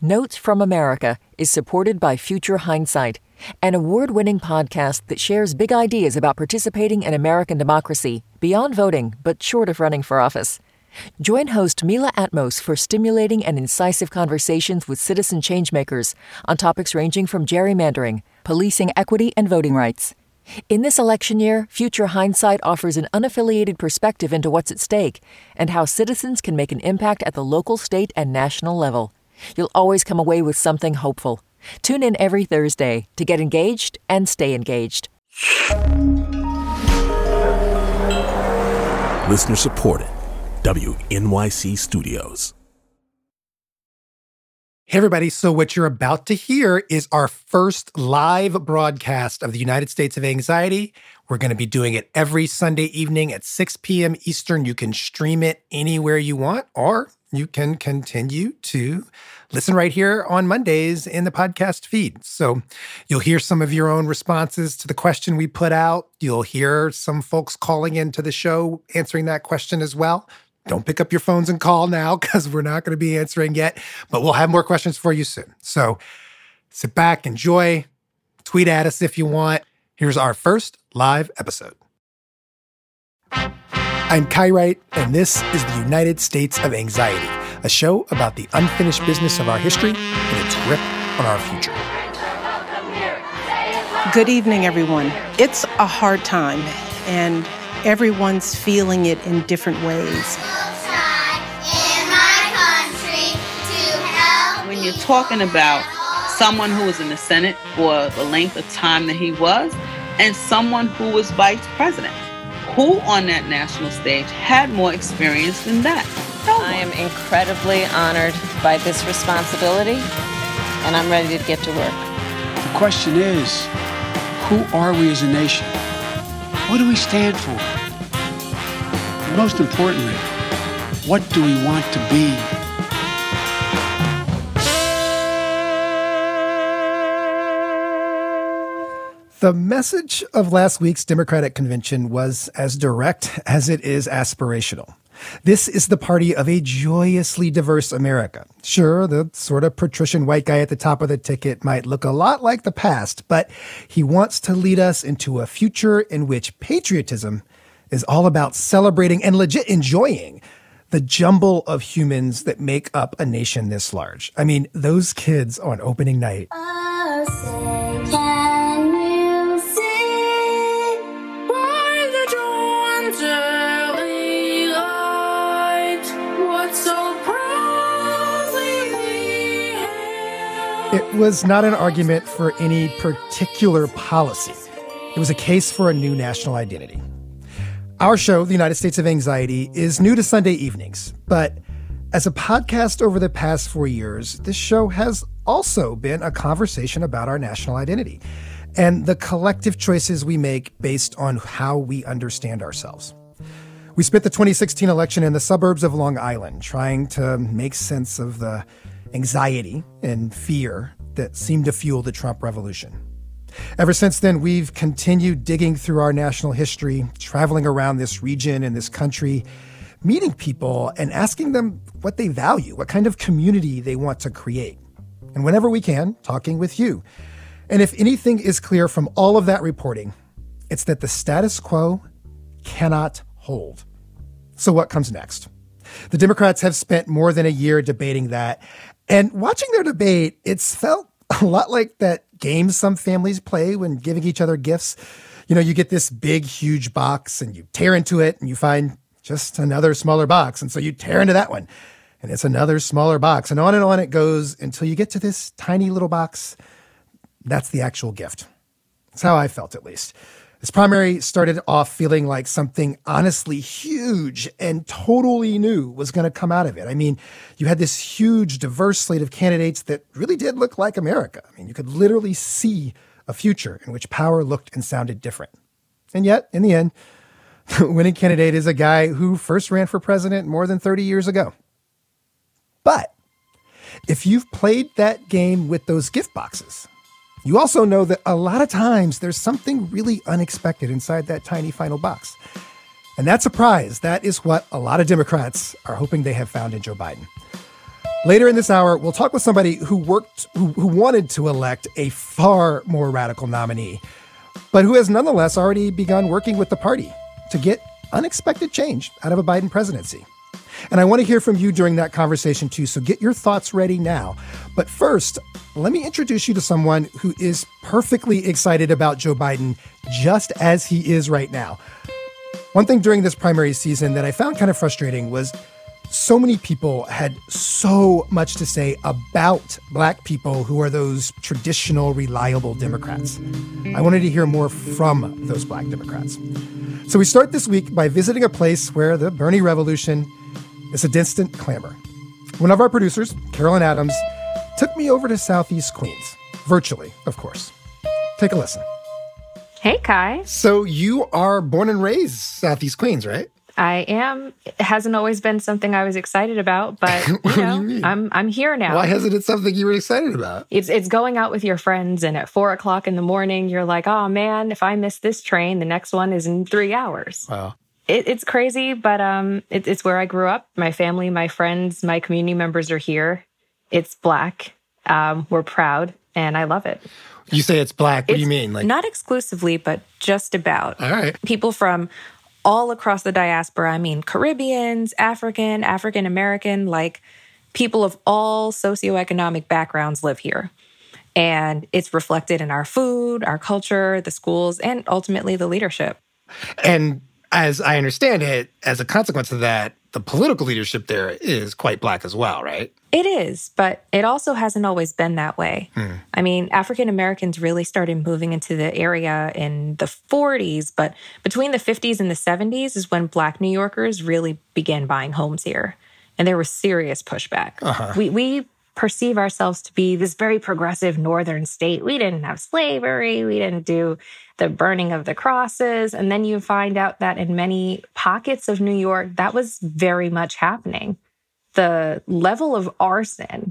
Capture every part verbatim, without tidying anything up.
Notes from America is supported by Future Hindsight, an award-winning podcast that shares big ideas about participating in American democracy beyond voting, but short of running for office. Join host Mila Atmos for stimulating and incisive conversations with citizen changemakers on topics ranging from gerrymandering, policing equity, and voting rights. In this election year, Future Hindsight offers an unaffiliated perspective into what's at stake and how citizens can make an impact at the local, state, and national level. You'll always come away with something hopeful. Tune in every Thursday to get engaged and stay engaged. Listener supported. W N Y C Studios. Hey, everybody. So what you're about to hear is our first live broadcast of the United States of Anxiety. We're going to be doing it every Sunday evening at six p.m. Eastern. You can stream it anywhere you want, or you can continue to listen right here on Mondays in the podcast feed. So you'll hear some of your own responses to the question we put out. You'll hear some folks calling into the show answering that question as well. Don't pick up your phones and call now because we're not going to be answering yet, but we'll have more questions for you soon. So sit back, enjoy, tweet at us if you want. Here's our first live episode. I'm Kai Wright, and this is the United States of Anxiety, a show about the unfinished business of our history and its grip on our future. Good evening, everyone. It's a hard time, and everyone's feeling it in different ways. When you're talking about someone who was in the Senate for the length of time that he was, and someone who was vice president, who on that national stage had more experience than that? No I am incredibly honored by this responsibility, and I'm ready to get to work. The question is, who are we as a nation? What do we stand for? And most importantly, what do we want to be? The message of last week's Democratic convention was as direct as it is aspirational. This is the party of a joyously diverse America. Sure, the sort of patrician white guy at the top of the ticket might look a lot like the past, but he wants to lead us into a future in which patriotism is all about celebrating and legit enjoying the jumble of humans that make up a nation this large. I mean, those kids on opening night. Oh, say, can you see by the dawn's early light what so proudly we hailed? It was not an argument for any particular policy. It was a case for a new national identity. Our show, The United States of Anxiety, is new to Sunday evenings, but as a podcast over the past four years, this show has also been a conversation about our national identity and the collective choices we make based on how we understand ourselves. We spent the twenty sixteen election in the suburbs of Long Island trying to make sense of the anxiety and fear that seemed to fuel the Trump revolution. Ever since then, we've continued digging through our national history, traveling around this region and this country, meeting people and asking them what they value, what kind of community they want to create. And whenever we can, talking with you. And if anything is clear from all of that reporting, it's that the status quo cannot hold. So what comes next? The Democrats have spent more than a year debating that. And watching their debate, it's felt a lot like that game some families play when giving each other gifts. You know, you get this big, huge box and you tear into it and you find just another smaller box. And so you tear into that one and it's another smaller box. And on and on it goes until you get to this tiny little box. That's the actual gift. That's how I felt, at least. This primary started off feeling like something honestly huge and totally new was going to come out of it. I mean, you had this huge, diverse slate of candidates that really did look like America. I mean, you could literally see a future in which power looked and sounded different. And yet, in the end, the winning candidate is a guy who first ran for president more than thirty years ago. But if you've played that game with those gift boxes, you also know that a lot of times there's something really unexpected inside that tiny final box. And that surprise, that is what a lot of Democrats are hoping they have found in Joe Biden. Later in this hour, we'll talk with somebody who worked, who, who wanted to elect a far more radical nominee, but who has nonetheless already begun working with the party to get unexpected change out of a Biden presidency. And I want to hear from you during that conversation too, so get your thoughts ready now. But first, let me introduce you to someone who is perfectly excited about Joe Biden just as he is right now. One thing during this primary season that I found kind of frustrating was so many people had so much to say about Black people who are those traditional, reliable Democrats. I wanted to hear more from those Black Democrats. So we start this week by visiting a place where the Bernie revolution is a distant clamor. One of our producers, Carolyn Adams, took me over to Southeast Queens, virtually, of course. Take a listen. Hey, Kai. So you are born and raised Southeast Queens, right? I am. It hasn't always been something I was excited about, but you what know, do you mean? I'm I'm here now. Why hasn't it something you were excited about? It's it's going out with your friends, and at four o'clock in the morning, you're like, oh man, if I miss this train, the next one is in three hours. Wow. It, it's crazy, but um, it, it's where I grew up. My family, my friends, my community members are here. It's Black. Um, we're proud, and I love it. You say it's Black. What it's do you mean? Like not exclusively, but just about. All right. People from all across the diaspora. I mean, Caribbeans, African, African American, like people of all socioeconomic backgrounds live here. And it's reflected in our food, our culture, the schools, and ultimately the leadership. And as I understand it, as a consequence of that, the political leadership there is quite Black as well, right? It is, but it also hasn't always been that way. Hmm. I mean, African Americans really started moving into the area in the forties, but between the fifties and the seventies is when Black New Yorkers really began buying homes here. And there was serious pushback. Uh-huh. We we perceive ourselves to be this very progressive northern state. We didn't have slavery. We didn't do the burning of the crosses. And then you find out that in many pockets of New York, that was very much happening. The level of arson,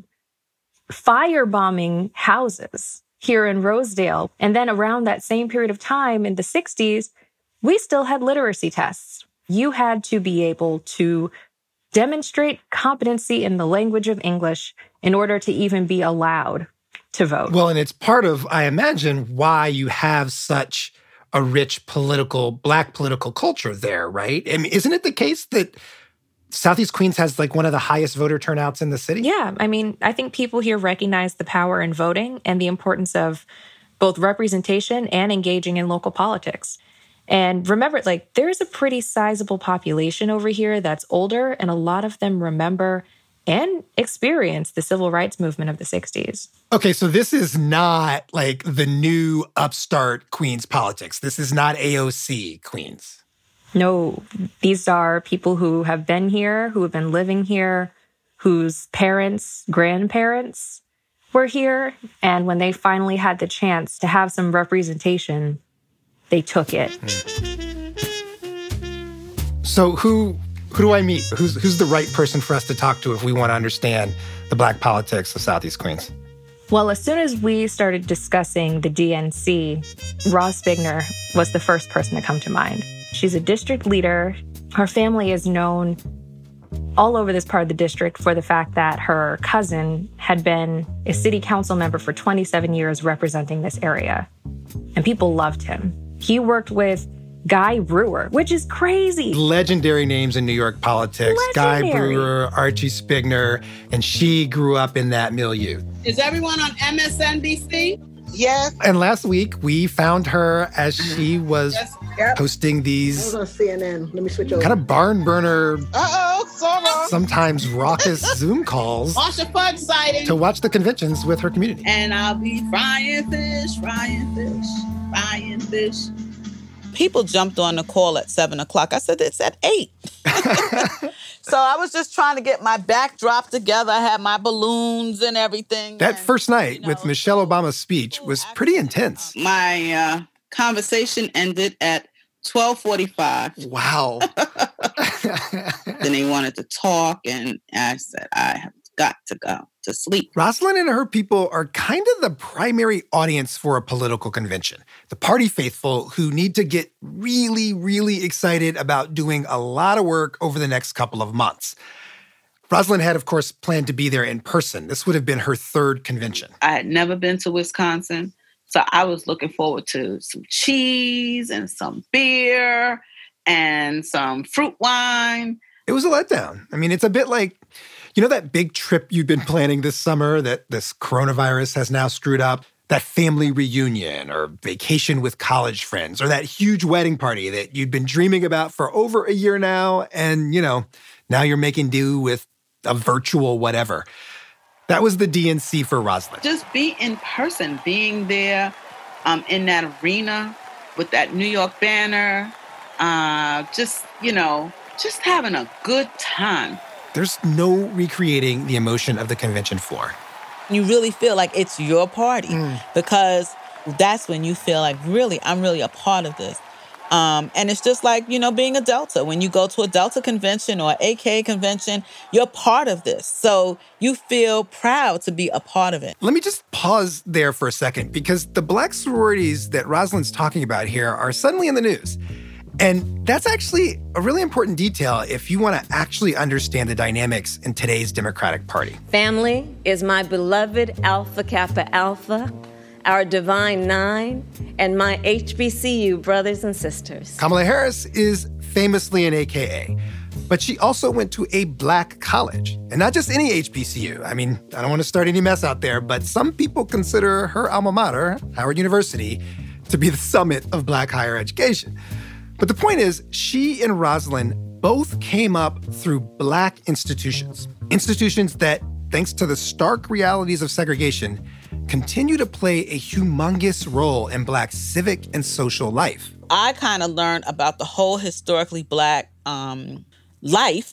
firebombing houses here in Rosedale. And then around that same period of time in the sixties, we still had literacy tests. You had to be able to demonstrate competency in the language of English in order to even be allowed to vote. Well, and it's part of, I imagine, why you have such a rich political, Black political culture there, right? I mean, isn't it the case that Southeast Queens has like one of the highest voter turnouts in the city? Yeah. I mean, I think people here recognize the power in voting and the importance of both representation and engaging in local politics. And remember, like, there's a pretty sizable population over here that's older, and a lot of them remember and experience the civil rights movement of the sixties. Okay, so this is not like the new upstart Queens politics. This is not A O C Queens. No, these are people who have been here, who have been living here, whose parents, grandparents were here. And when they finally had the chance to have some representation, they took it. So who who do I meet? Who's who's the right person for us to talk to if we want to understand the Black politics of Southeast Queens? Well, as soon as we started discussing the D N C, Roz Spigner was the first person to come to mind. She's a district leader. Her family is known all over this part of the district for the fact that her cousin had been a city council member for twenty-seven years representing this area. And people loved him. He worked with Guy Brewer, which is crazy. Legendary names in New York politics. Legendary. Guy Brewer, Archie Spigner, and she grew up in that milieu. Is everyone on M S N B C? Yes. And last week, we found her as she was Yes. Yep. hosting I these was on C N N. Let me switch over. kind of barn burner, Uh-oh, sorry. sometimes raucous Zoom calls Marsha Fudge sighting. to watch the conventions with her community. And I'll be frying fish, frying fish, frying fish. People jumped on the call at seven o'clock. I said, it's at eight. So I was just trying to get my backdrop together. I had my balloons and everything. That and, first night you know, with Michelle Obama's speech was pretty intense. My uh, conversation ended at twelve forty-five. Wow. Then they wanted to talk, and I said, I have got to go to sleep. Rosalind and her people are kind of the primary audience for a political convention. The party faithful who need to get really, really excited about doing a lot of work over the next couple of months. Rosalynn had, of course, planned to be there in person. This would have been her third convention. I had never been to Wisconsin, so I was looking forward to some cheese and some beer and some fruit wine. It was a letdown. I mean, it's a bit like, you know that big trip you'd been planning this summer that this coronavirus has now screwed up? That family reunion or vacation with college friends or that huge wedding party that you'd been dreaming about for over a year now, and, you know, now you're making do with a virtual whatever. That was the D N C for Rosalynn. Just be in person, being there um, in that arena with that New York banner, uh, just, you know, just having a good time. There's no recreating the emotion of the convention floor. You really feel like it's your party mm. because that's when you feel like, really, I'm really a part of this. Um, and it's just like, you know, being a Delta. When you go to a Delta convention or A K A convention, you're part of this. So you feel proud to be a part of it. Let me just pause there for a second, because the Black sororities that Rosalynn's talking about here are suddenly in the news. And that's actually a really important detail if you want to actually understand the dynamics in today's Democratic Party. Family is my beloved Alpha Kappa Alpha, our Divine Nine, and my H B C U brothers and sisters. Kamala Harris is famously an A K A, but she also went to a Black college, and not just any H B C U. I mean, I don't want to start any mess out there, but some people consider her alma mater, Howard University, to be the summit of Black higher education. But the point is, she and Rosalynn both came up through Black institutions. Institutions that, thanks to the stark realities of segregation, continue to play a humongous role in Black civic and social life. I kind of learned about the whole historically Black um, life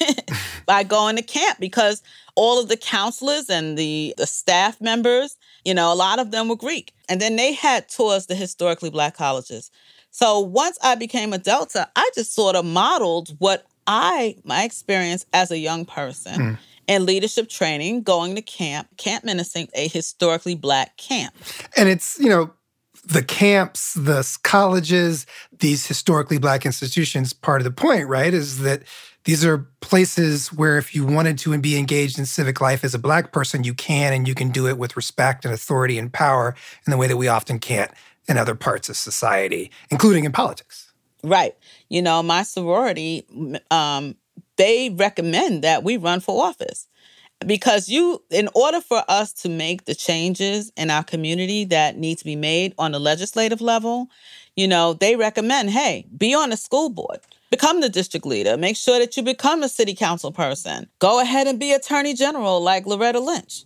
by going to camp, because all of the counselors and the, the staff members, you know, a lot of them were Greek. And then they had tours to historically Black colleges. So once I became a Delta, I just sort of modeled what I, my experience as a young person mm. in leadership training, going to camp, Camp Menacing, a historically Black camp. And it's, you know, the camps, the colleges, these historically Black institutions, part of the point, right, is that these are places where if you wanted to and be engaged in civic life as a Black person, you can, and you can do it with respect and authority and power in the way that we often can't in other parts of society, including in politics. Right. You know, my sorority, um, they recommend that we run for office because you, in order for us to make the changes in our community that need to be made on the legislative level, you know, they recommend, hey, be on the school board, become the district leader, make sure that you become a city council person, go ahead and be attorney general like Loretta Lynch.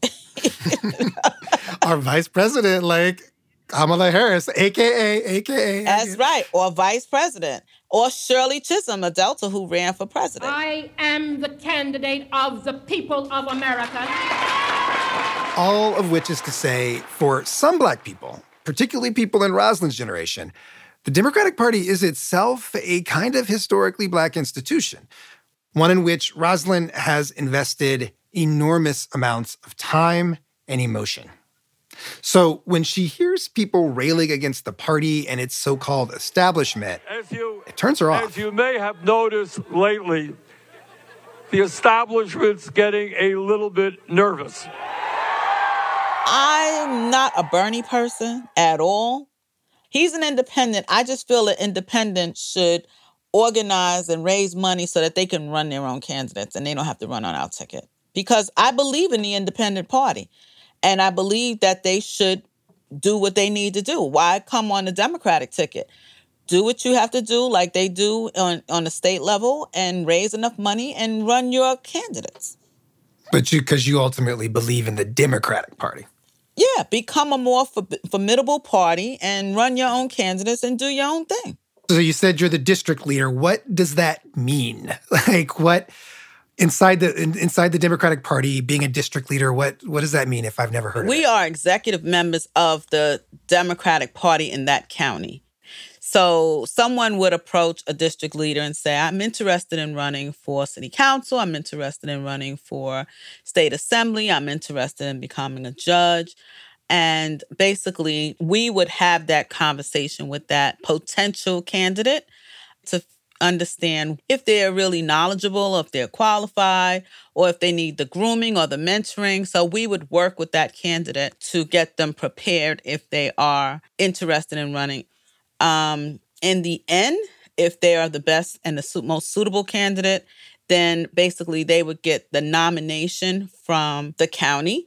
Our vice president, like Kamala Harris, A K A, A K A. That's right. Or vice president. Or Shirley Chisholm, a Delta who ran for president. I am the candidate of the people of America. All of which is to say, for some Black people, particularly people in Rosalynn's generation, the Democratic Party is itself a kind of historically Black institution, one in which Rosalynn has invested enormous amounts of time and emotion. So when she hears people railing against the party and its so-called establishment, you, it turns her off. As you may have noticed lately, the establishment's getting a little bit nervous. I'm not a Bernie person at all. He's an independent. I just feel that independents should organize and raise money so that they can run their own candidates and they don't have to run on our ticket. Because I believe in the independent party. And I believe that they should do what they need to do. Why come on the Democratic ticket? Do what you have to do like they do on, on the state level and raise enough money and run your candidates. But you, because you ultimately believe in the Democratic Party. Yeah, become a more for, formidable party and run your own candidates and do your own thing. So you said you're the district leader. What does that mean? Like what... Inside the in, inside the Democratic Party, being a district leader, what what does that mean if I've never heard of it? We are executive members of the Democratic Party in that county. So someone would approach a district leader and say, I'm interested in running for city council. I'm interested in running for state assembly. I'm interested in becoming a judge. And basically, we would have that conversation with that potential candidate to understand if they're really knowledgeable, if they're qualified, or if they need the grooming or the mentoring. So we would work with that candidate to get them prepared if they are interested in running. Um, in the end, if they are the best and the su- most suitable candidate, then basically they would get the nomination from the county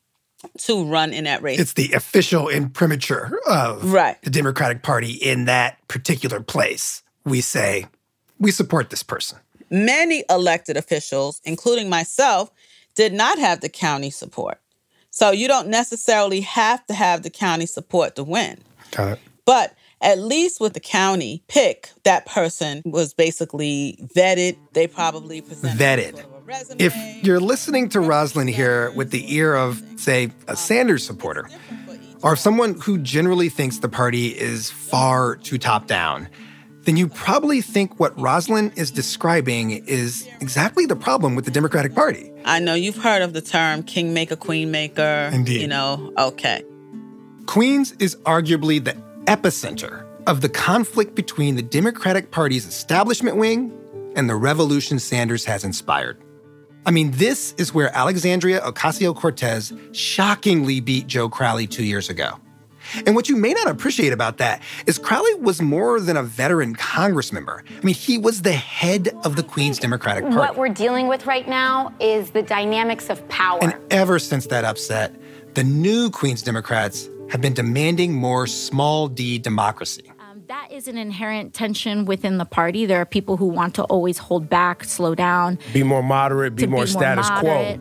to run in that race. It's the official imprimatur of right. the Democratic Party in that particular place. We say, we support this person. Many elected officials, including myself, did not have the county support. So you don't necessarily have to have the county support to win. Got it. But at least with the county pick, that person was basically vetted. They probably presented vetted. If you're listening to Rosalynn here with the ear of, say, a Sanders supporter, or someone who generally thinks the party is far too top-down, then you probably think what Rosalynn is describing is exactly the problem with the Democratic Party. I know you've heard of the term kingmaker, queenmaker. Indeed. You know, okay. Queens is arguably the epicenter of the conflict between the Democratic Party's establishment wing and the revolution Sanders has inspired. I mean, this is where Alexandria Ocasio-Cortez shockingly beat Joe Crowley two years ago. And what you may not appreciate about that is Crowley was more than a veteran Congress member. I mean, he was the head of the Queens Democratic Party. What we're dealing with right now is the dynamics of power. And ever since that upset, the new Queens Democrats have been demanding more small d democracy. Um, that is an inherent tension within the party. There are people who want to always hold back, slow down. Be more moderate, be more be status more quo.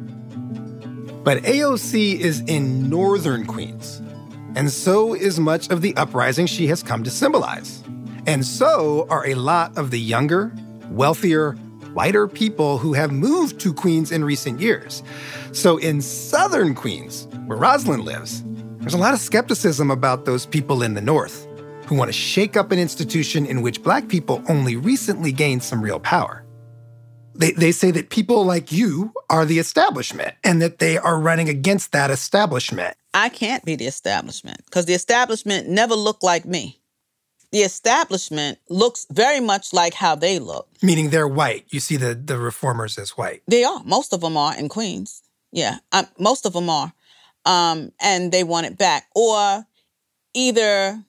But A O C is in northern Queens, and so is much of the uprising she has come to symbolize. And so are a lot of the younger, wealthier, whiter people who have moved to Queens in recent years. So in southern Queens, where Rosalynn lives, there's a lot of skepticism about those people in the north who want to shake up an institution in which black people only recently gained some real power. They, they say that people like you are the establishment and that they are running against that establishment. I can't be the establishment because the establishment never looked like me. The establishment looks very much like how they look. Meaning they're white. You see the, the reformers as white. They are. Most of them are in Queens. Yeah, um, most of them are. Um, and they want it back. Or either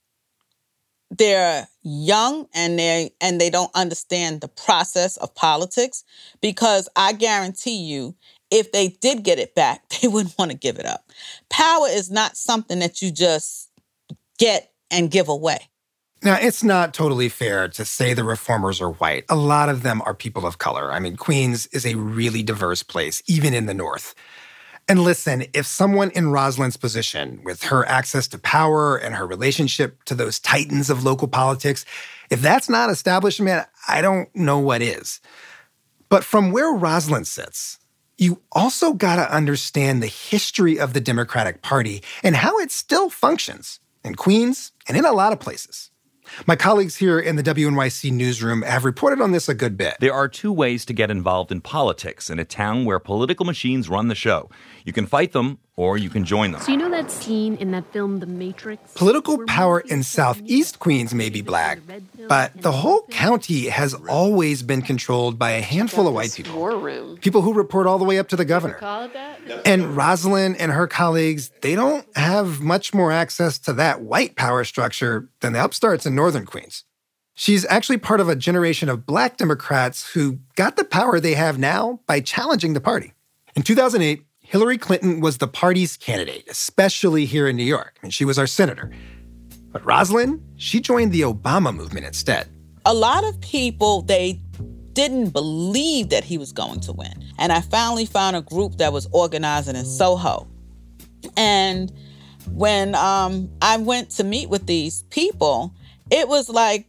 they're young and they and they don't understand the process of politics, because I guarantee you, if they did get it back, they wouldn't want to give it up. Power is not something that you just get and give away. Now, it's not totally fair to say the reformers are white. A lot of them are people of color. I mean, Queens is a really diverse place, even in the North. And listen, if someone in Rosalynn's position, with her access to power and her relationship to those titans of local politics, if that's not establishment, I don't know what is. But from where Rosalynn sits, you also gotta understand the history of the Democratic Party and how it still functions in Queens and in a lot of places. My colleagues here in the W N Y C newsroom have reported on this a good bit. There are two ways to get involved in politics in a town where political machines run the show. You can fight them, or you can join them. So you know that scene in that film, The Matrix? Political power in Southeast Queens may be black, but the whole county has always been controlled by a handful of white people. War room. People who report all the way up to the governor. Call it that? And Rosalynn and her colleagues, they don't have much more access to that white power structure than the upstarts in Northern Queens. She's actually part of a generation of black Democrats who got the power they have now by challenging the party. In two thousand eight, Hillary Clinton was the party's candidate, especially here in New York. I mean, she was our senator. But Rosalynn, she joined the Obama movement instead. A lot of people, they didn't believe that he was going to win. And I finally found a group that was organizing in Soho. And when um, I went to meet with these people, it was like,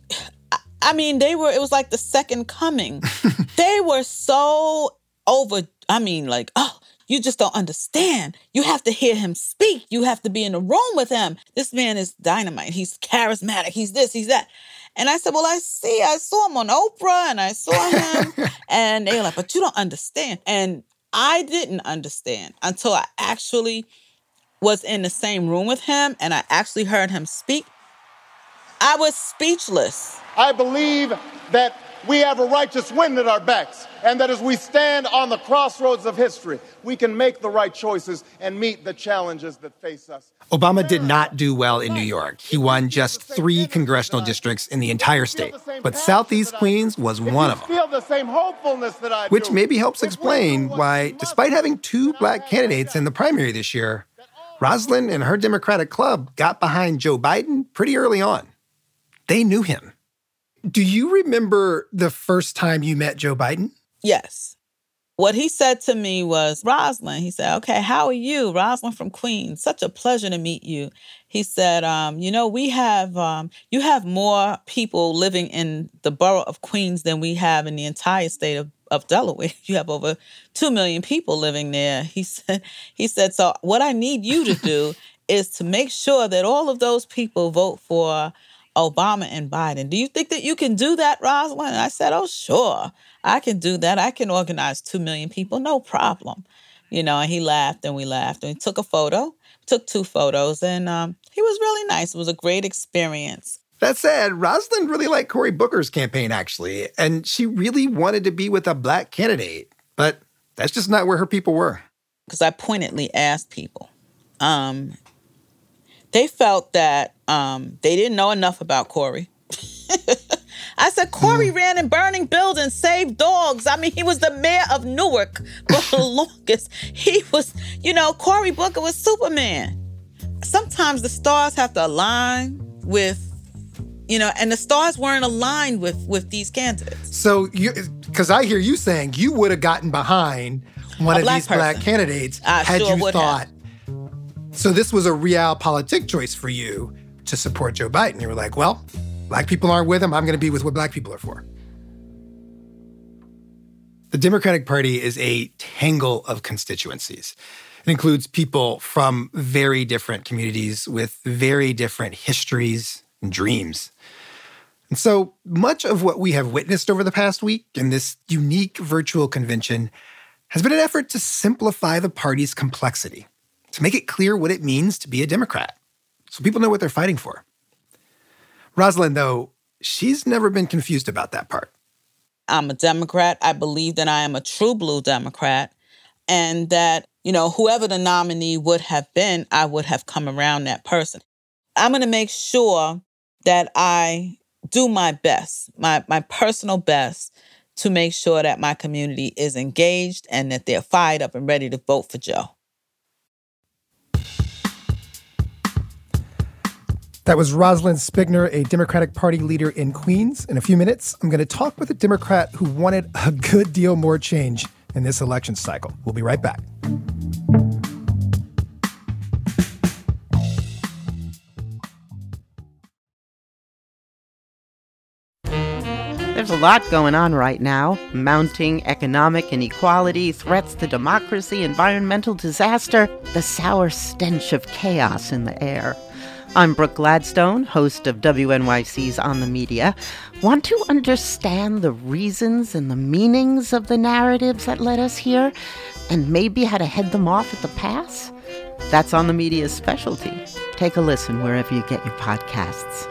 I mean, they were, it was like the second coming. They were so over, I mean, like, oh, you just don't understand. You have to hear him speak. You have to be in the room with him. This man is dynamite. He's charismatic. He's this, he's that. And I said, well, I see, I saw him on Oprah and I saw him. And they were like, but you don't understand. And I didn't understand until I actually was in the same room with him and I actually heard him speak. I was speechless. I believe that we have a righteous wind at our backs, and that as we stand on the crossroads of history, we can make the right choices and meet the challenges that face us. Obama did not do well in New York. He won just three congressional districts in the entire state. But Southeast Queens was one of them. Feel the same hopefulness that I do. Which maybe helps explain why, despite having two black candidates in the primary this year, Rosalynn and her Democratic club got behind Joe Biden pretty early on. They knew him. Do you remember the first time you met Joe Biden? Yes. What he said to me was, Rosalynn, he said, okay, how are you? Rosalynn from Queens. Such a pleasure to meet you. He said, um, you know, we have, um, you have more people living in the borough of Queens than we have in the entire state of, of Delaware. You have over two million people living there. He said, he said, so what I need you to do is to make sure that all of those people vote for Obama and Biden. Do you think that you can do that, Rosalynn? And I said, oh, sure, I can do that. I can organize two million people, no problem. You know, and he laughed and we laughed and we took a photo, took two photos, and um, he was really nice. It was a great experience. That said, Rosalynn really liked Cory Booker's campaign, actually, and she really wanted to be with a black candidate, but that's just not where her people were. Because I pointedly asked people, um, they felt that um, they didn't know enough about Cory. I said, Cory mm. ran in burning buildings, saved dogs. I mean, he was the mayor of Newark for the longest. He was, you know, Cory Booker was Superman. Sometimes the stars have to align with, you know, and the stars weren't aligned with, with these candidates. So, because I hear you saying you would have gotten behind one a of black these person. black candidates I had sure you would thought. Have. So this was a realpolitik choice for you to support Joe Biden. You were like, well, black people aren't with him. I'm going to be with what black people are for. The Democratic Party is a tangle of constituencies. It includes people from very different communities with very different histories and dreams. And so much of what we have witnessed over the past week in this unique virtual convention has been an effort to simplify the party's complexity, to make it clear what it means to be a Democrat, so people know what they're fighting for. Rosalynn, though, she's never been confused about that part. I'm a Democrat. I believe that I am a true blue Democrat, and that, you know, whoever the nominee would have been, I would have come around that person. I'm going to make sure that I do my best, my, my personal best, to make sure that my community is engaged and that they're fired up and ready to vote for Joe. That was Rosalynn Spigner, a Democratic Party leader in Queens. In a few minutes, I'm going to talk with a Democrat who wanted a good deal more change in this election cycle. We'll be right back. There's a lot going on right now. Mounting economic inequality, threats to democracy, environmental disaster, the sour stench of chaos in the air. I'm Brooke Gladstone, host of W N Y C's On the Media. Want to understand the reasons and the meanings of the narratives that led us here, and maybe how to head them off at the pass? That's On the Media's specialty. Take a listen wherever you get your podcasts.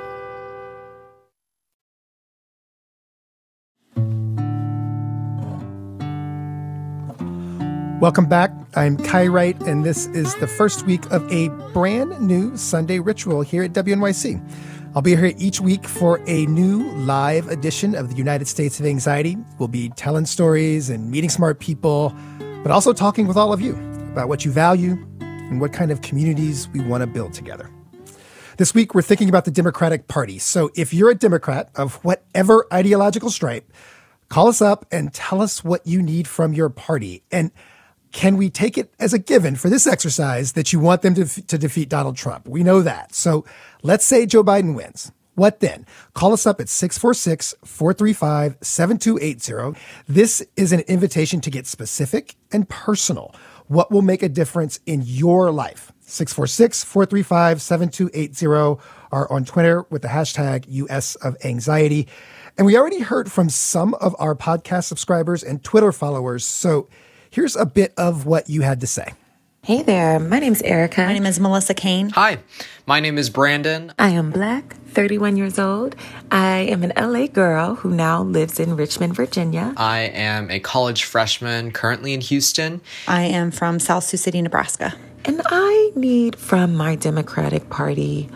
Welcome back. I'm Kai Wright, and this is the first week of a brand new Sunday ritual here at W N Y C. I'll be here each week for a new live edition of the United States of Anxiety. We'll be telling stories and meeting smart people, but also talking with all of you about what you value and what kind of communities we want to build together. This week, we're thinking about the Democratic Party. So if you're a Democrat of whatever ideological stripe, call us up and tell us what you need from your party. And can we take it as a given for this exercise that you want them to, to defeat Donald Trump? We know that. So let's say Joe Biden wins. What then? Call us up at six four six, four three five, seven two eight zero. This is an invitation to get specific and personal. What will make a difference in your life? six four six, four three five, seven two eight zero or on Twitter with the hashtag U S of Anxiety. And we already heard from some of our podcast subscribers and Twitter followers. So here's a bit of what you had to say. Hey there, my name's Erica. My name is Melissa Kane. Hi, my name is Brandon. I am Black, thirty-one years old. I am an L A girl who now lives in Richmond, Virginia. I am a college freshman currently in Houston. I am from South Sioux City, Nebraska. And I need from my Democratic Party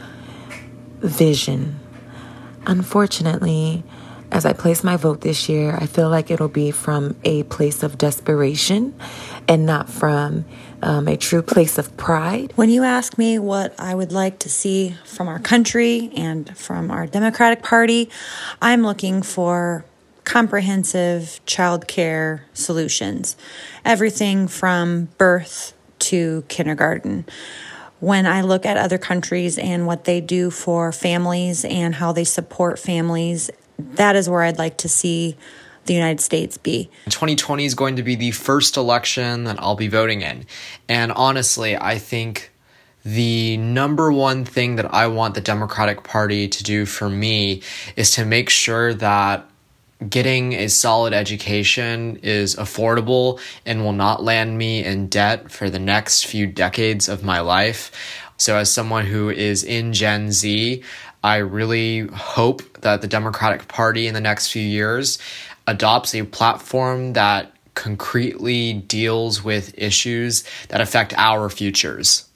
vision. Unfortunately, as I place my vote this year, I feel like it'll be from a place of desperation and not from um, a true place of pride. When you ask me what I would like to see from our country and from our Democratic Party, I'm looking for comprehensive child care solutions. Everything from birth to kindergarten. When I look at other countries and what they do for families and how they support families, that is where I'd like to see the United States be. twenty twenty is going to be the first election that I'll be voting in. And honestly, I think the number one thing that I want the Democratic Party to do for me is to make sure that getting a solid education is affordable and will not land me in debt for the next few decades of my life. So as someone who is in Gen Z, I really hope that the Democratic Party in the next few years adopts a platform that concretely deals with issues that affect our futures.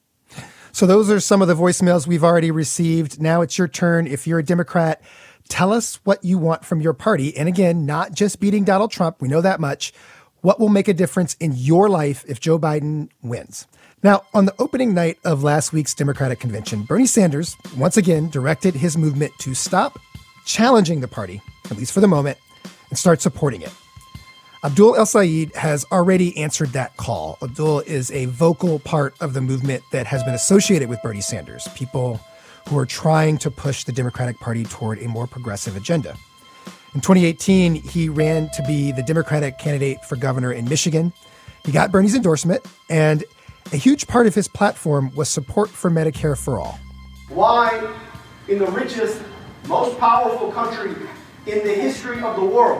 So those are some of the voicemails we've already received. Now it's your turn. If you're a Democrat, tell us what you want from your party. And again, not just beating Donald Trump. We know that much. What will make a difference in your life if Joe Biden wins? Now, on the opening night of last week's Democratic convention, Bernie Sanders once again directed his movement to stop challenging the party, at least for the moment, and start supporting it. Abdul El-Sayed has already answered that call. Abdul is a vocal part of the movement that has been associated with Bernie Sanders, people who are trying to push the Democratic Party toward a more progressive agenda. In twenty eighteen, he ran to be the Democratic candidate for governor in Michigan. He got Bernie's endorsement, and a huge part of his platform was support for Medicare for all. Why, in the richest, most powerful country in the history of the world,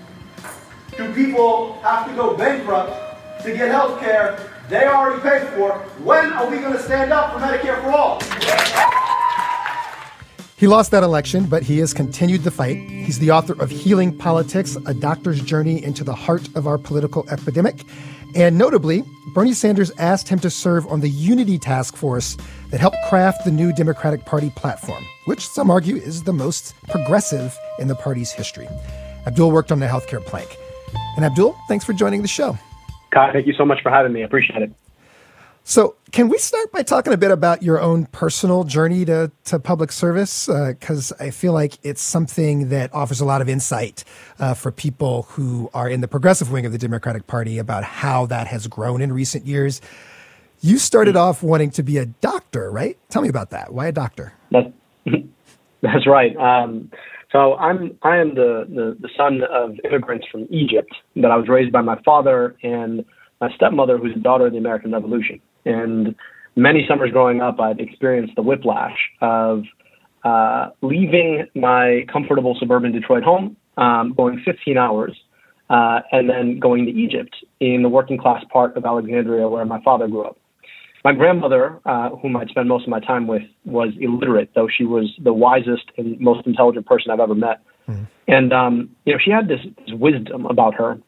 do people have to go bankrupt to get health care they already paid for? When are we going to stand up for Medicare for all? He lost that election, but he has continued the fight. He's the author of Healing Politics, A Doctor's Journey into the Heart of Our Political Epidemic. And notably, Bernie Sanders asked him to serve on the Unity Task Force that helped craft the new Democratic Party platform, which some argue is the most progressive in the party's history. Abdul worked on the healthcare plank. And Abdul, thanks for joining the show. Kai, thank you so much for having me. I appreciate it. So can we start by talking a bit about your own personal journey to, to public service? Because uh, I feel like it's something that offers a lot of insight uh, for people who are in the progressive wing of the Democratic Party about how that has grown in recent years. You started mm-hmm. off wanting to be a doctor, right? Tell me about that. Why a doctor? That's, that's right. Um, so I'm I am the, the, the son of immigrants from Egypt, but I was raised by my father and my stepmother, who's the daughter of the American Revolution. And many summers growing up, I'd experienced the whiplash of uh, leaving my comfortable suburban Detroit home, um, going fifteen hours, uh, and then going to Egypt in the working class part of Alexandria where my father grew up. My grandmother, uh, whom I'd spend most of my time with, was illiterate, though she was the wisest and most intelligent person I've ever met. Mm-hmm. And, um, you know, she had this, this wisdom about her.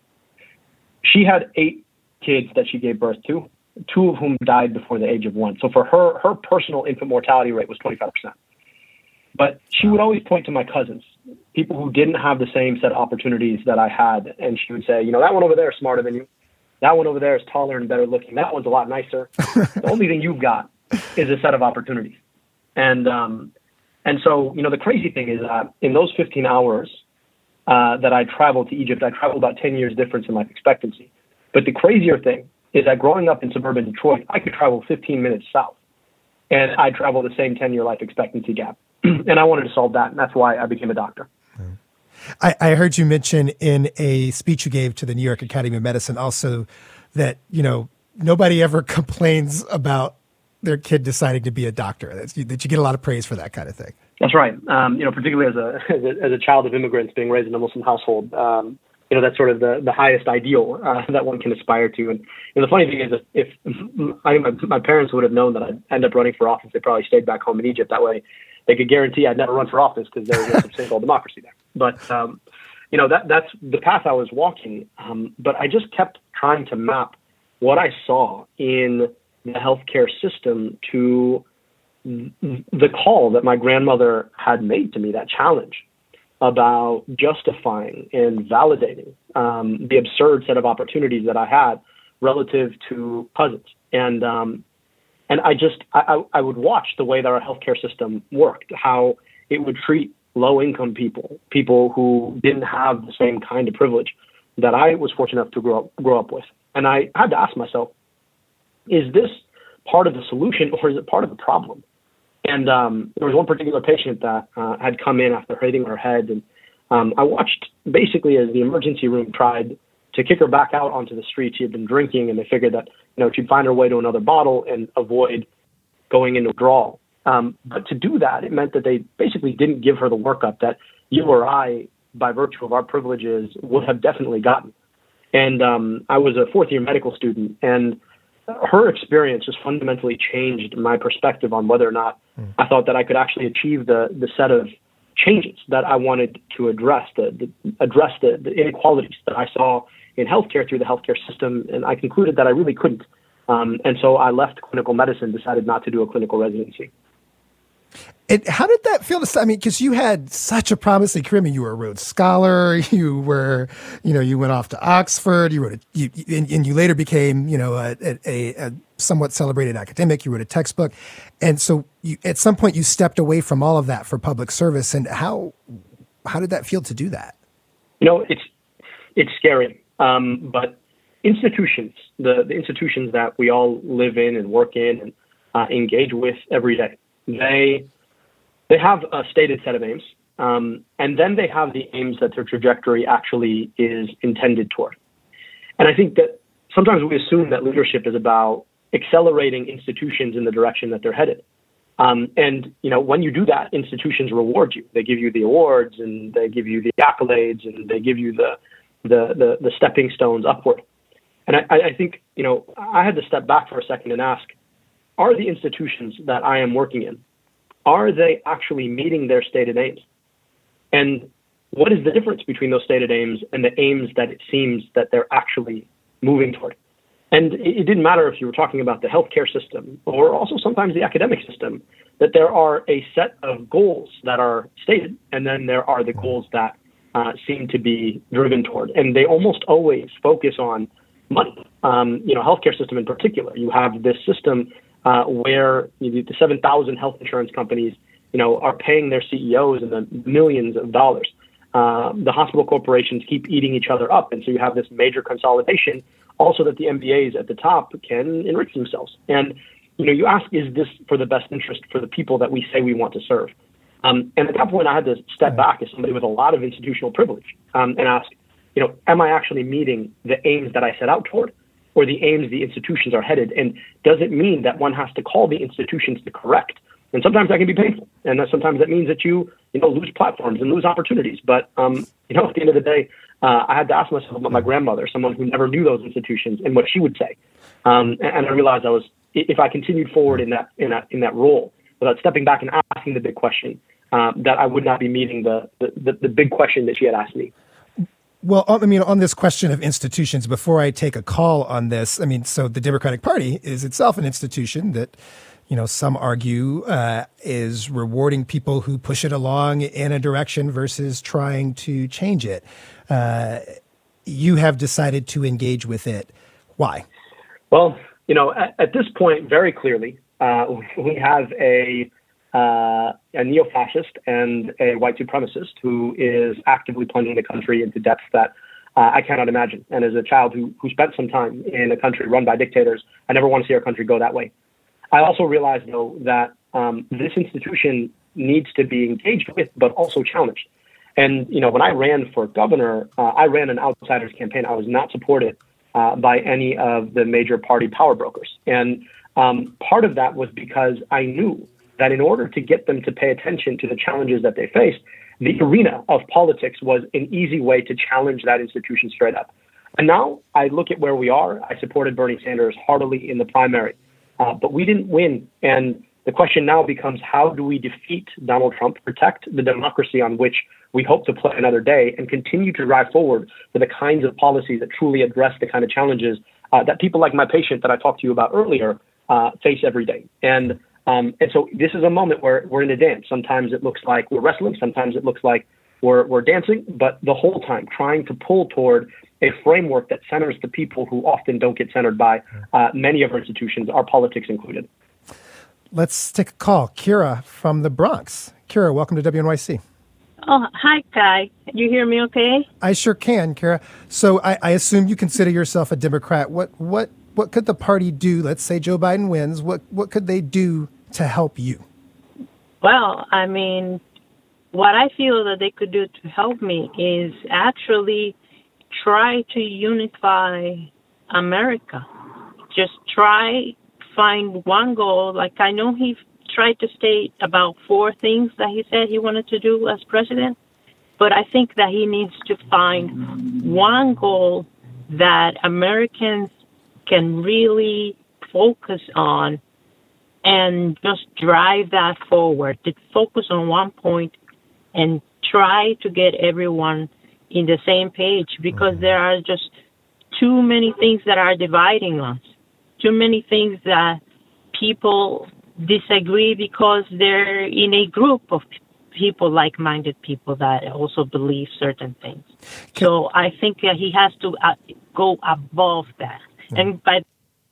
She had eight kids that she gave birth to, two of whom died before the age of one. So for her, her personal infant mortality rate was twenty-five percent. But she would always point to my cousins, people who didn't have the same set of opportunities that I had. And she would say, you know, that one over there is smarter than you. That one over there is taller and better looking. That one's a lot nicer. The only thing you've got is a set of opportunities. And um, and so, you know, the crazy thing is that in those fifteen hours uh, that I traveled to Egypt, I traveled about ten years difference in life expectancy. But the crazier thing is that growing up in suburban Detroit, I could travel fifteen minutes south, and I travel the same ten-year life expectancy gap. And I wanted to solve that, and that's why I became a doctor. I, I heard you mention in a speech you gave to the New York Academy of Medicine also that, you know, nobody ever complains about their kid deciding to be a doctor, That's, that you get a lot of praise for that kind of thing. That's right. Um, you know, particularly as a, as a as a child of immigrants being raised in a Muslim household, um, you know, that's sort of the, the highest ideal uh, that one can aspire to. And, and the funny thing is, if, if I, my, my parents would have known that I'd end up running for office, they probably stayed back home in Egypt. That way, they could guarantee I'd never run for office because there was no such thing called democracy there. But um, you know, that that's the path I was walking. Um, but I just kept trying to map what I saw in the healthcare system to the call that my grandmother had made to me, that challenge about justifying and validating um, the absurd set of opportunities that I had relative to cousins. And um, and I just, I, I would watch the way that our healthcare system worked, how it would treat low-income people, people who didn't have the same kind of privilege that I was fortunate enough to grow up, grow up with. And I had to ask myself, is this part of the solution or is it part of the problem? And um, there was one particular patient that uh, had come in after hitting her head. And um, I watched basically as the emergency room tried to kick her back out onto the street. She had been drinking, and they figured that, you know, she'd find her way to another bottle and avoid going into withdrawal. Um, but to do that, it meant that they basically didn't give her the workup that you or I, by virtue of our privileges, would have definitely gotten. And um, I was a fourth-year medical student, and her experience just fundamentally changed my perspective on whether or not mm. I thought that I could actually achieve the the set of changes that I wanted to address, the, the address the, the inequalities that I saw in healthcare through the healthcare system. And I concluded that I really couldn't. Um, and so I left clinical medicine, decided not to do a clinical residency. And how did that feel to, I mean, because you had such a promising career. I mean, you were a Rhodes Scholar, you were, you know, you went off to Oxford, you wrote, a, you, and, and you later became, you know, a, a, a somewhat celebrated academic, you wrote a textbook. And so you, at some point you stepped away from all of that for public service. And how, how did that feel to do that? You know, it's, it's scary. Um, but institutions, the, the institutions that we all live in and work in and uh, engage with every day, They they have a stated set of aims, um, and then they have the aims that their trajectory actually is intended toward. And I think that sometimes we assume that leadership is about accelerating institutions in the direction that they're headed. Um, and, you know, when you do that, institutions reward you. They give you the awards, and they give you the accolades, and they give you the the the, the stepping stones upward. And I, I think, you know, I had to step back for a second and ask, are the institutions that I am working in, are they actually meeting their stated aims? And what is the difference between those stated aims and the aims that it seems that they're actually moving toward? And it, it didn't matter if you were talking about the healthcare system or also sometimes the academic system, that there are a set of goals that are stated, and then there are the goals that uh, seem to be driven toward. And they almost always focus on money. Um, you know, healthcare system in particular, you have this system Uh, where you know, the seven thousand health insurance companies, you know, are paying their C E Os in the millions of dollars. Uh, the hospital corporations keep eating each other up, and so you have this major consolidation. Also, that the M B As at the top can enrich themselves. And you know, you ask, is this for the best interest for the people that we say we want to serve? Um, and at that point, I had to step back as somebody with a lot of institutional privilege um, and ask, you know, am I actually meeting the aims that I set out toward, or the aims the institutions are headed? And does it mean that one has to call the institutions to correct? And sometimes that can be painful. And that sometimes that means that you, you know, lose platforms and lose opportunities. But, um, you know, at the end of the day, uh, I had to ask myself about my grandmother, someone who never knew those institutions, and what she would say. Um, and, and I realized I was, if I continued forward in that, in that, in that role, without stepping back and asking the big question, uh, that I would not be meeting the, the, the, the big question that she had asked me. Well, I mean, on this question of institutions, before I take a call on this, I mean, so the Democratic Party is itself an institution that, you know, some argue uh, is rewarding people who push it along in a direction versus trying to change it. Uh, you have decided to engage with it. Why? Well, you know, at, at this point, very clearly, uh, we have a Uh, a neo-fascist and a white supremacist who is actively plunging the country into depths that uh, I cannot imagine. And as a child who, who spent some time in a country run by dictators, I never want to see our country go that way. I also realize, though, that um, this institution needs to be engaged with, but also challenged. And, you know, when I ran for governor, uh, I ran an outsiders campaign. I was not supported uh, by any of the major party power brokers. And um, part of that was because I knew that in order to get them to pay attention to the challenges that they face, the arena of politics was an easy way to challenge that institution straight up. And now I look at where we are. I supported Bernie Sanders heartily in the primary, uh, but we didn't win. And the question now becomes, how do we defeat Donald Trump, protect the democracy on which we hope to play another day, and continue to drive forward for the kinds of policies that truly address the kind of challenges uh, that people like my patient that I talked to you about earlier uh, face every day. And um, and so this is a moment where we're in a dance. Sometimes it looks like we're wrestling. Sometimes it looks like we're, we're dancing. But the whole time trying to pull toward a framework that centers the people who often don't get centered by uh, many of our institutions, our politics included. Let's take a call. Kira from the Bronx. Kira, welcome to W N Y C. Oh, hi, Kai. You hear me okay? I sure can, Kira. So I, I assume you consider yourself a Democrat. What what what could the party do? Let's say Joe Biden wins. What what could they do to help you? Well, I mean, what I feel that they could do to help me is actually try to unify America. Just try find one goal. Like, I know he tried to state about four things that he said he wanted to do as president, but I think that he needs to find one goal that Americans can really focus on and just drive that forward. To focus on one point and try to get everyone in the same page, because there are just too many things that are dividing us. Too many things that people disagree because they're in a group of people, like-minded people that also believe certain things. Can, so I think that he has to uh, go above that. Mm-hmm. And by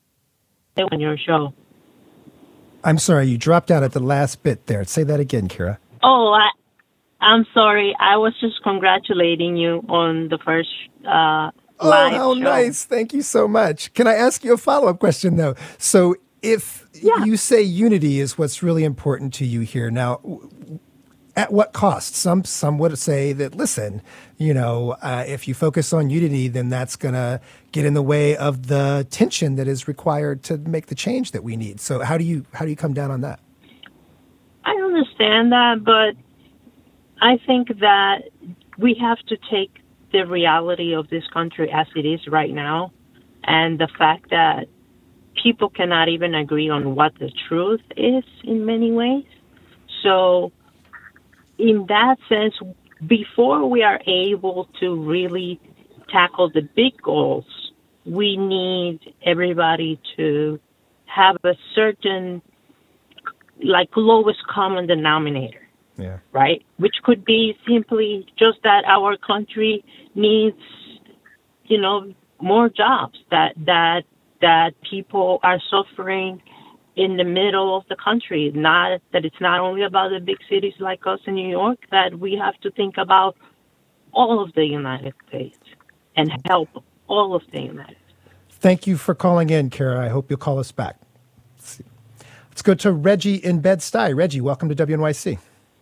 on your show. I'm sorry, you dropped out at the last bit there. Say that again, Kira. Oh, I, I'm sorry. I was just congratulating you on the first uh Oh, how show. Nice. Thank you so much. Can I ask you a follow-up question, though? So if yeah. you say unity is what's really important to you here, now, at what cost? Some some would say that, listen, you know, uh, if you focus on unity, then that's going to get in the way of the tension that is required to make the change that we need. So how do you how do you come down on that? I understand that, but I think that we have to take the reality of this country as it is right now, and the fact that people cannot even agree on what the truth is in many ways. So in that sense, before we are able to really tackle the big goals, we need everybody to have a certain, like, lowest common denominator. Yeah. Right? Which could be simply just that our country needs, you know, more jobs, that that that people are suffering in the middle of the country. Not that it's not only about the big cities like us in New York, that we have to think about all of the United States and help all of the United States. Thank you for calling in, Kara. I hope you'll call us back. Let's see. Let's go to Reggie in Bed-Stuy. Reggie, welcome to W N Y C.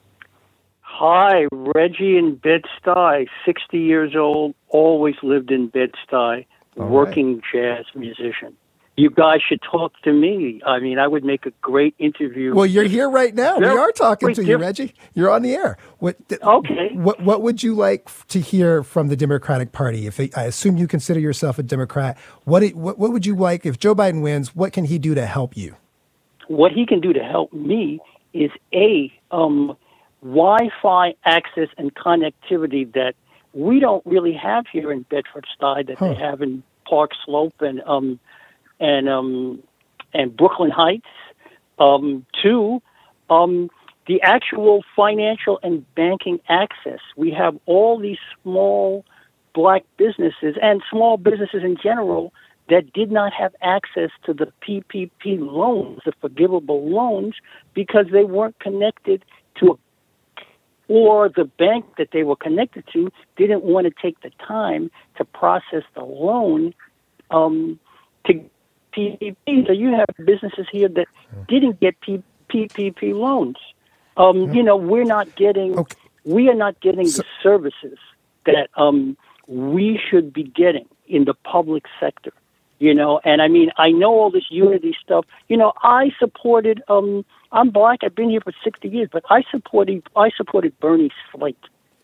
Hi, Reggie in Bed-Stuy, sixty years old, always lived in Bed-Stuy, working right. jazz musician. You guys should talk to me. I mean, I would make a great interview. Well, you're here right now. Very, we are talking to you, Reggie. You're on the air. What, okay. What What would you like to hear from the Democratic Party? If I assume you consider yourself a Democrat, what what, what would you like if Joe Biden wins? What can he do to help you? What he can do to help me is a um. Wi-Fi access and connectivity that we don't really have here in Bedford-Stuy that huh. they have in Park Slope and um and um and Brooklyn Heights. Um, two, um, the actual financial and banking access. We have all these small black businesses and small businesses in general that did not have access to the P P P loans, the forgivable loans, because they weren't connected to a or the bank that they were connected to didn't want to take the time to process the loan um, to P P P. So you have businesses here that didn't get P P P loans. Um, you know, we're not getting, okay. we are not getting so, the services that um, we should be getting in the public sector. You know, and I mean, I know all this unity stuff. You know, I supported. Um, I'm black. I've been here for sixty years, but I supported. I supported Bernie's flight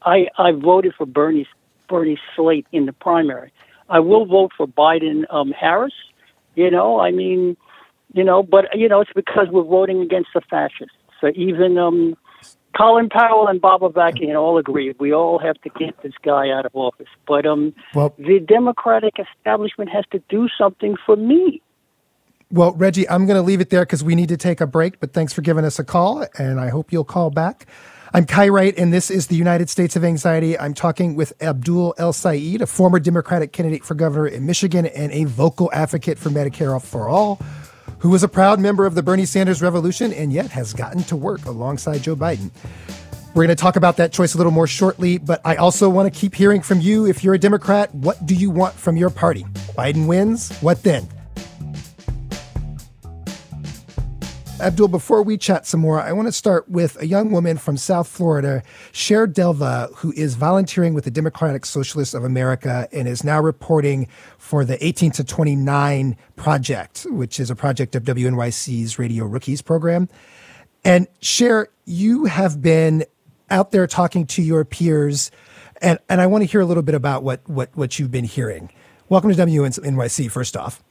I, I voted for Bernie Bernie slate in the primary. I will vote for Biden um, Harris. You know, I mean, you know, but you know, it's because we're voting against the fascists. So even um, Colin Powell and Bob Avakian all agree we all have to get this guy out of office. But um, well, the Democratic establishment has to do something for me. Well, Reggie, I'm going to leave it there because we need to take a break, but thanks for giving us a call, and I hope you'll call back. I'm Kai Wright, and this is the United States of Anxiety. I'm talking with Abdul El-Sayed, a former Democratic candidate for governor in Michigan and a vocal advocate for Medicare for All, who was a proud member of the Bernie Sanders revolution and yet has gotten to work alongside Joe Biden. We're going to talk about that choice a little more shortly, but I also want to keep hearing from you. If you're a Democrat, what do you want from your party? Biden wins? What then? Abdul, before we chat some more, I want to start with a young woman from South Florida, Cher Delva, who is volunteering with the Democratic Socialists of America and is now reporting for the eighteen to twenty-nine Project, which is a project of W N Y C's Radio Rookies program. And Cher, you have been out there talking to your peers, and, and I want to hear a little bit about what, what, what you've been hearing. Welcome to W N Y C, first off.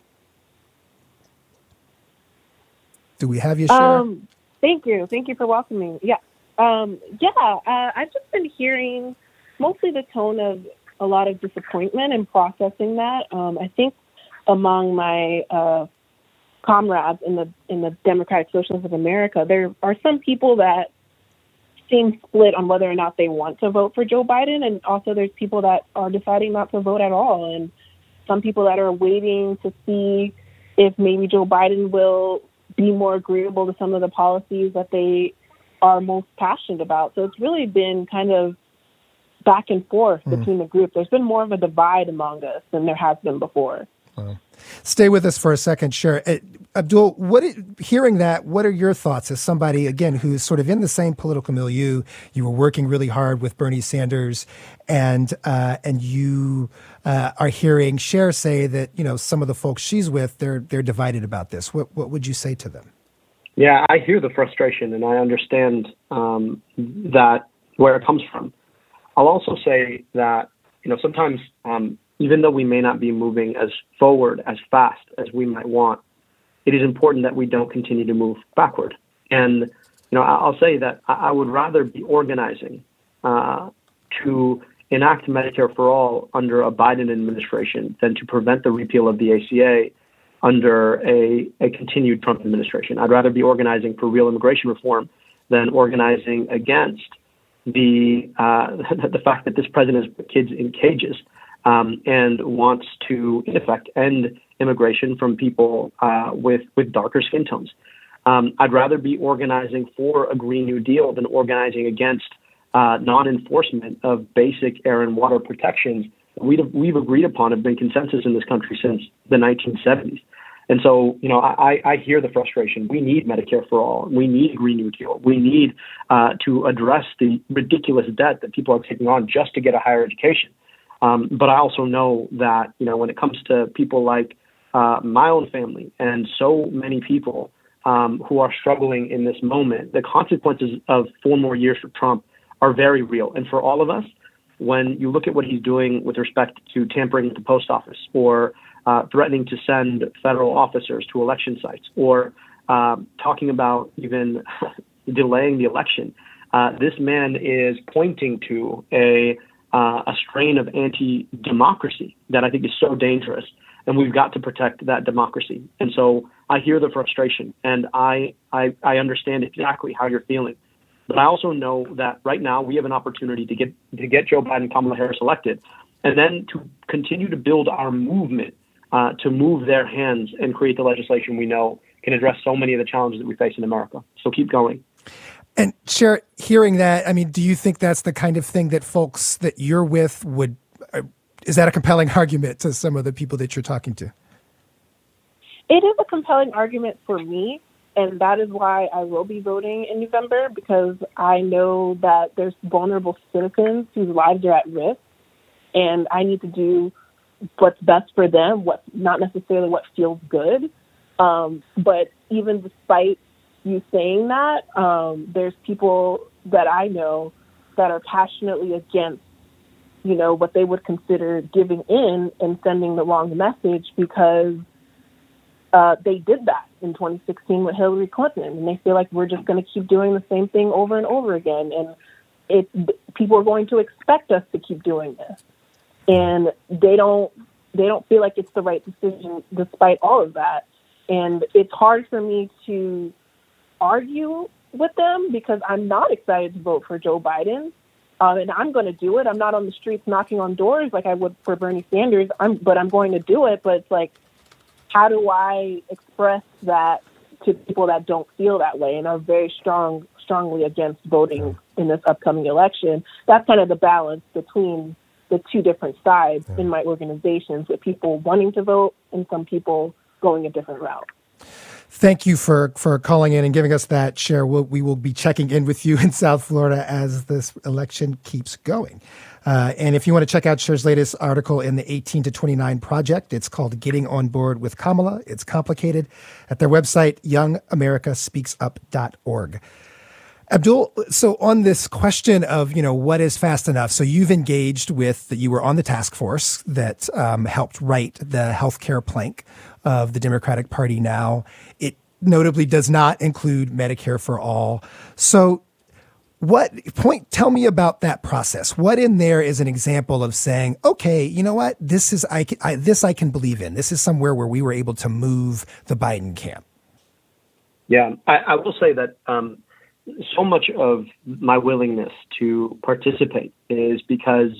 Do we have you, Cher? Um, thank you. Thank you for welcoming me. Yeah. Um, yeah, uh, I've just been hearing mostly the tone of a lot of disappointment and processing that. Um, I think among my uh, comrades in the in the Democratic Socialists of America, there are some people that seem split on whether or not they want to vote for Joe Biden, and also there's people that are deciding not to vote at all, and some people that are waiting to see if maybe Joe Biden will be more agreeable to some of the policies that they are most passionate about. So it's really been kind of back and forth mm. between the group. There's been more of a divide among us than there has been before. Wow. Stay with us for a second, Cher. Uh, Abdul, what, hearing that, what are your thoughts as somebody, again, who's sort of in the same political milieu? You were working really hard with Bernie Sanders, and uh, and you uh, are hearing Cher say that, you know, some of the folks she's with, they're they're divided about this. What what would you say to them? Yeah, I hear the frustration, and I understand um, that where it comes from. I'll also say that, you know, sometimes um, even though we may not be moving as forward as fast as we might want, it is important that we don't continue to move backward. And, you know, I'll say that I would rather be organizing uh, to enact Medicare for All under a Biden administration than to prevent the repeal of the A C A under a, a continued Trump administration. I'd rather be organizing for real immigration reform than organizing against the uh, the fact that this president has put kids in cages um, and wants to, in effect, end immigration from people uh, with, with darker skin tones. Um, I'd rather be organizing for a Green New Deal than organizing against uh, non-enforcement of basic air and water protections that we've, we've agreed upon, have been consensus in this country since the nineteen seventies. And so, you know, I, I hear the frustration. We need Medicare for All. We need a Green New Deal. We need uh, to address the ridiculous debt that people are taking on just to get a higher education. Um, but I also know that, you know, when it comes to people like uh, my own family and so many people um, who are struggling in this moment, the consequences of four more years for Trump are very real. And for all of us, when you look at what he's doing with respect to tampering with the post office or uh, threatening to send federal officers to election sites or uh, talking about even delaying the election, uh, this man is pointing to a uh, a strain of anti-democracy that I think is so dangerous. And we've got to protect that democracy. And so I hear the frustration, and I, I, I understand exactly how you're feeling. But I also know that right now we have an opportunity to get to get Joe Biden and Kamala Harris elected, and then to continue to build our movement uh, to move their hands and create the legislation we know can address so many of the challenges that we face in America. So keep going. And Cher, hearing that, I mean, do you think that's the kind of thing that folks that you're with would, uh, is that a compelling argument to some of the people that you're talking to? It is a compelling argument for me. And that is why I will be voting in November, because I know that there's vulnerable citizens whose lives are at risk, and I need to do what's best for them, what's not necessarily what feels good. Um, but even despite you saying that, um, there's people that I know that are passionately against, you know, what they would consider giving in and sending the wrong message, because uh, they did that in twenty sixteen with Hillary Clinton, and they feel like we're just going to keep doing the same thing over and over again, and it people are going to expect us to keep doing this, and they don't they don't feel like it's the right decision despite all of that, and it's hard for me to argue with them because I'm not excited to vote for Joe Biden. Um, and I'm going to do it. I'm not on the streets knocking on doors like I would for Bernie Sanders. I'm, but I'm going to do it. But it's like, how do I express that to people that don't feel that way and are very strong, strongly against voting in this upcoming election? That's kind of the balance between the two different sides in my organizations, with people wanting to vote and some people going a different route. Thank you for, for calling in and giving us that share. We'll, we will be checking in with you in South Florida as this election keeps going. Uh, and if you want to check out Cher's latest article in the eighteen to twenty-nine Project, it's called Getting on Board with Kamala. It's complicated, at their website, young america speaks up dot org. Abdul, so on this question of, you know, what is fast enough? So you've engaged with, that you were on the task force that um, helped write the healthcare plank of the Democratic Party now. It notably does not include Medicare for all. So what point, tell me about that process. What in there is an example of saying, okay, you know what, this is, I, I this I can believe in. This is somewhere where we were able to move the Biden camp. Yeah, I, I will say that um, so much of my willingness to participate is because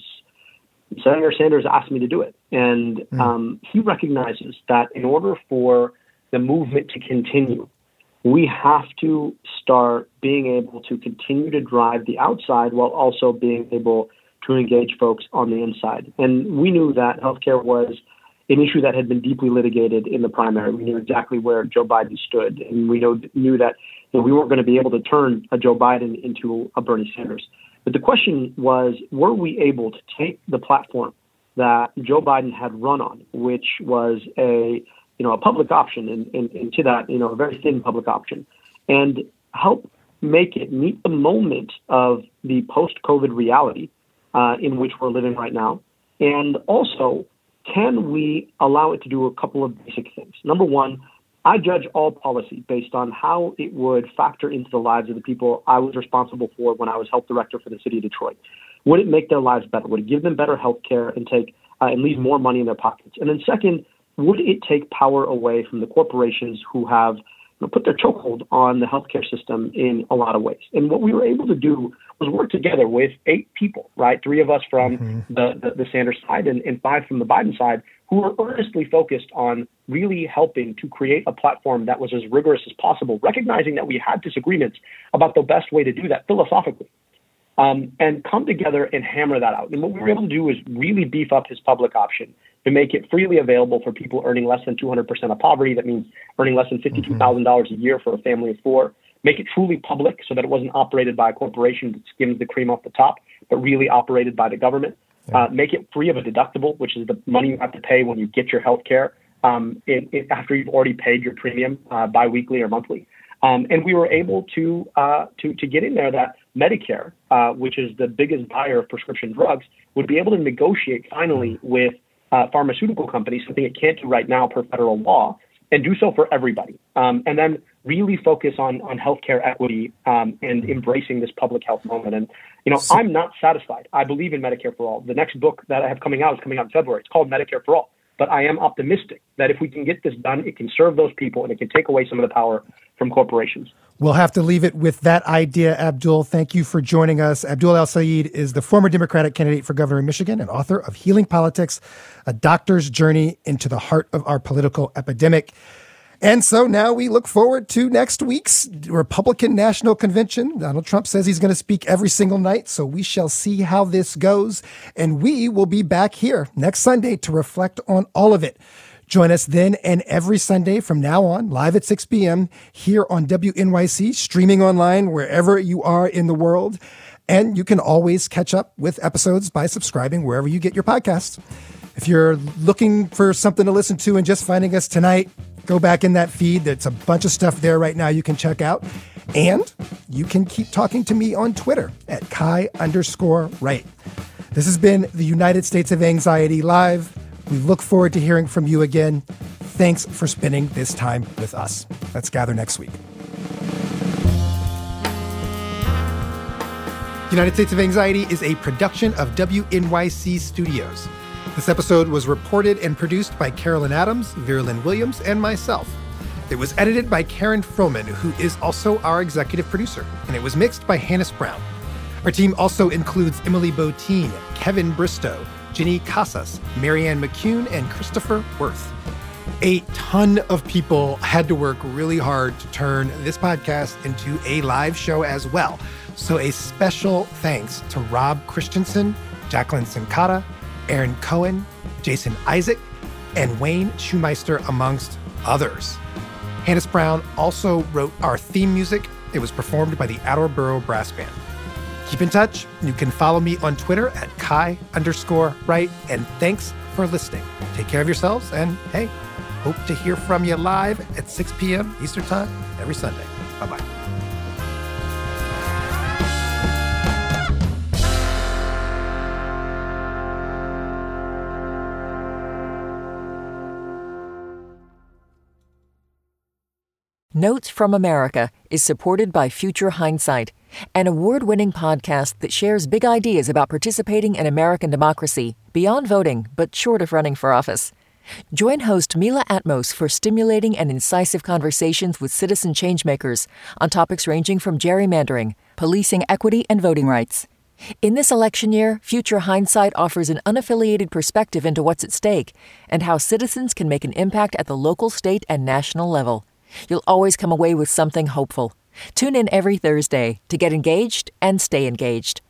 Senator Sanders asked me to do it. And mm. um, he recognizes that in order for the movement to continue, we have to start being able to continue to drive the outside while also being able to engage folks on the inside. And we knew that healthcare was an issue that had been deeply litigated in the primary. We knew exactly where Joe Biden stood. And we know, knew that you know, we weren't going to be able to turn a Joe Biden into a Bernie Sanders. But the question was, were we able to take the platform that Joe Biden had run on, which was a, you know, a public option, and, and, and to that, you know, a very thin public option, and help make it meet the moment of the post-COVID reality uh, in which we're living right now? And also, can we allow it to do a couple of basic things? Number one, I judge all policy based on how it would factor into the lives of the people I was responsible for when I was health director for the city of Detroit. Would it make their lives better? Would it give them better health care and take uh, and leave more money in their pockets? And then second, would it take power away from the corporations who have you know, put their chokehold on the healthcare system in a lot of ways? And what we were able to do was work together with eight people, right? Three of us from mm-hmm. the, the, the Sanders side and, and five from the Biden side, who were earnestly focused on really helping to create a platform that was as rigorous as possible, recognizing that we had disagreements about the best way to do that philosophically, um, and come together and hammer that out. And what we were able to do is really beef up his public option to make it freely available for people earning less than two hundred percent of poverty. That means earning less than fifty-two thousand dollars a year for a family of four. Make it truly public so that it wasn't operated by a corporation that skims the cream off the top, but really operated by the government. Uh, make it free of a deductible, which is the money you have to pay when you get your health care um, it, it, after you've already paid your premium uh, biweekly or monthly. Um, and we were able to, uh, to to get in there that Medicare, uh, which is the biggest buyer of prescription drugs, would be able to negotiate finally with uh, pharmaceutical companies, something it can't do right now per federal law, and do so for everybody. Um, and then really focus on, on healthcare equity um, and embracing this public health moment. And, you know, so, I'm not satisfied. I believe in Medicare for all. The next book that I have coming out is coming out in February. It's called Medicare for All. But I am optimistic that if we can get this done, it can serve those people and it can take away some of the power from corporations. We'll have to leave it with that idea, Abdul. Thank you for joining us. Abdul El-Sayed is the former Democratic candidate for governor of Michigan and author of Healing Politics, A Doctor's Journey into the Heart of Our Political Epidemic. And so now we look forward to next week's Republican National Convention. Donald Trump says he's going to speak every single night, so we shall see how this goes. And we will be back here next Sunday to reflect on all of it. Join us then and every Sunday from now on, live at six p.m. here on W N Y C, streaming online wherever you are in the world. And you can always catch up with episodes by subscribing wherever you get your podcasts. If you're looking for something to listen to and just finding us tonight, go back in that feed. There's a bunch of stuff there right now you can check out. And you can keep talking to me on Twitter at Kai underscore right. This has been the United States of Anxiety Live. We look forward to hearing from you again. Thanks for spending this time with us. Let's gather next week. United States of Anxiety is a production of W N Y C Studios. This episode was reported and produced by Carolyn Adams, Vera Lynn Williams, and myself. It was edited by Karen Froman, who is also our executive producer, and it was mixed by Hannes Brown. Our team also includes Emily Botine, Kevin Bristow, Jenny Casas, Marianne McCune, and Christopher Worth. A ton of people had to work really hard to turn this podcast into a live show as well. So a special thanks to Rob Christensen, Jacqueline Sincata, Aaron Cohen, Jason Isaac, and Wayne Schumeister, amongst others. Hannes Brown also wrote our theme music. It was performed by the Attleboro Brass Band. Keep in touch. You can follow me on Twitter at Kai underscore right. And thanks for listening. Take care of yourselves. And hey, hope to hear from you live at six p.m. Eastern Time every Sunday. Bye-bye. Notes from America is supported by Future Hindsight, an award-winning podcast that shares big ideas about participating in American democracy, beyond voting, but short of running for office. Join host Mila Atmos for stimulating and incisive conversations with citizen changemakers on topics ranging from gerrymandering, policing equity, and voting rights. In this election year, Future Hindsight offers an unaffiliated perspective into what's at stake and how citizens can make an impact at the local, state, and national level. You'll always come away with something hopeful. Tune in every Thursday to get engaged and stay engaged.